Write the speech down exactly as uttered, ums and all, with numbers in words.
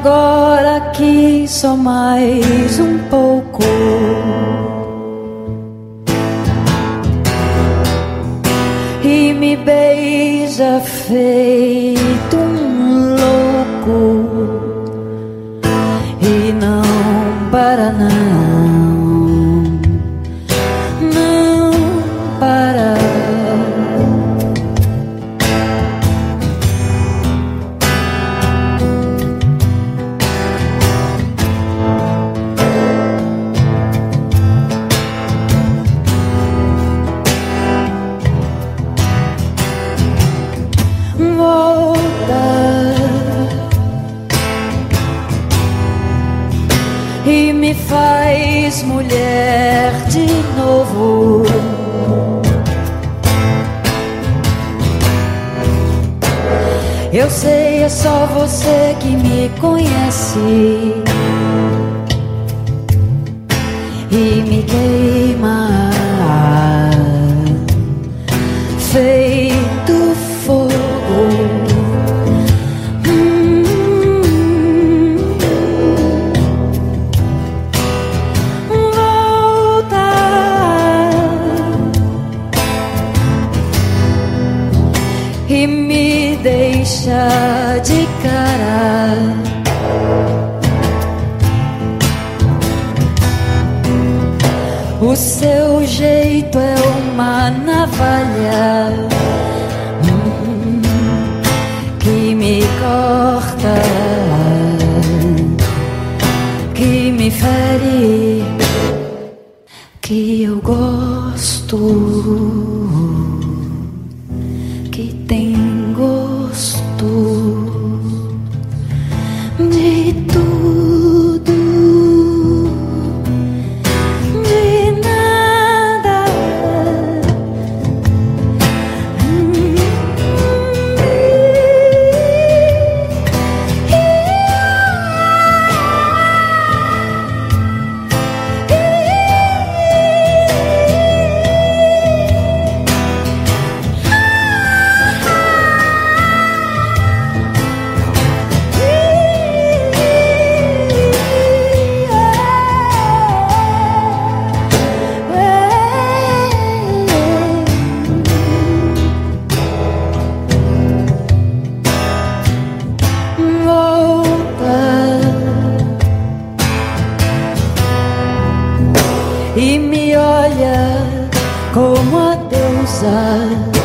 agora aqui só mais um pouco. E me beija feito um louco. E não para não, não para. E me faz mulher de novo. Eu sei, é só você que me conhece e me queima feito fogo. E me deixa de cara. O seu jeito é uma navalha hum, que me corta, que me fere, que eu gosto. Que tem gosto de tudo, de nada. E me olha como a deusa